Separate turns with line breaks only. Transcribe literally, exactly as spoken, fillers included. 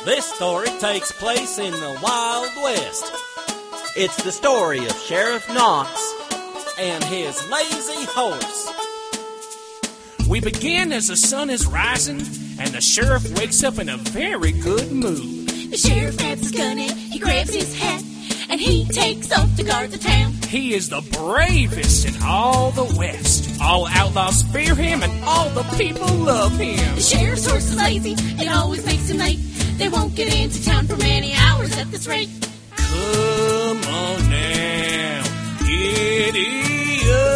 This story takes place in the Wild West.
It's the story of Sheriff Knox
and his lazy horse.
We begin as the sun is rising, and the sheriff wakes up in a very good mood.
The sheriff grabs his gun and he grabs his hat, and he takes off to guard the town.
He is the bravest in all the West. All outlaws fear him, and all the people love him.
The sheriff's horse is lazy, it always makes him late. They won't get into town for many hours at this rate.
Come on now, giddy up.